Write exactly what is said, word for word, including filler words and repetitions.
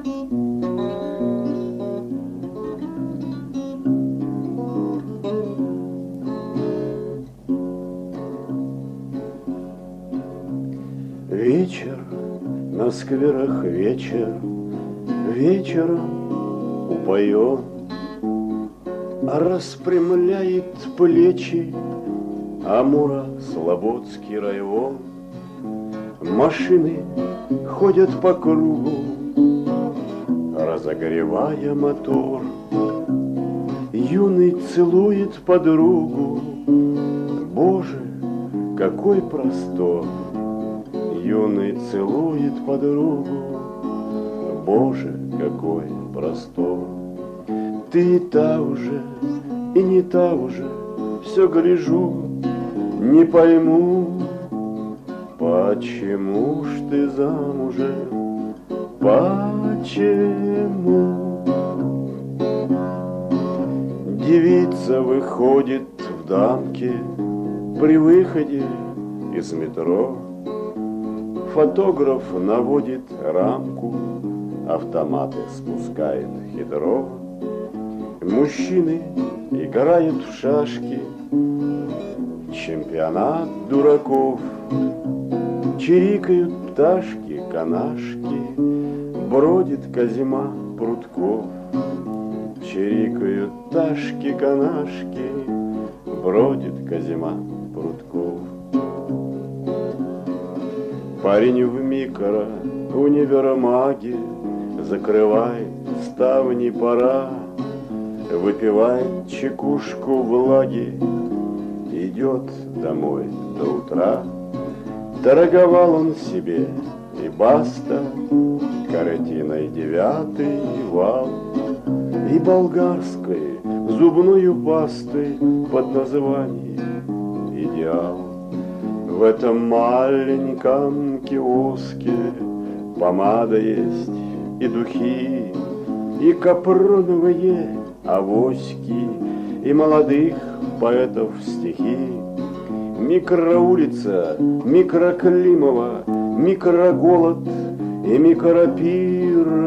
Вечер, на скверах вечер, вечером упоен, распрямляет плечи Амуро-Слободский район. Машины ходят по кругу, разогревая мотор. Юный целует подругу, Боже, какой простор. Юный целует подругу, Боже, какой простор. Ты та уже и не та уже, все гляжу, не пойму, почему ж ты замужем, почему? Девица выходит в дамке при выходе из метро. Фотограф наводит рамку, автоматы спускает хитро. Мужчины играют в шашки, чемпионат дураков. Чирикают пташки, канашки, бродит Козьма Прутков. Чирикают пташки, канашки, бродит Козьма Прутков. Парень в микро универмаге закрывает ставни, пора, выпивает чекушку влаги, идет домой до утра. Торговал он себе и баста картиной девятый вал и болгарской зубною пастой под названием «Идеал». В этом маленьком киоске помада есть и духи, и капроновые авоськи, и молодых поэтов стихи. Микроулица, микроклимова, микроголод и микропир.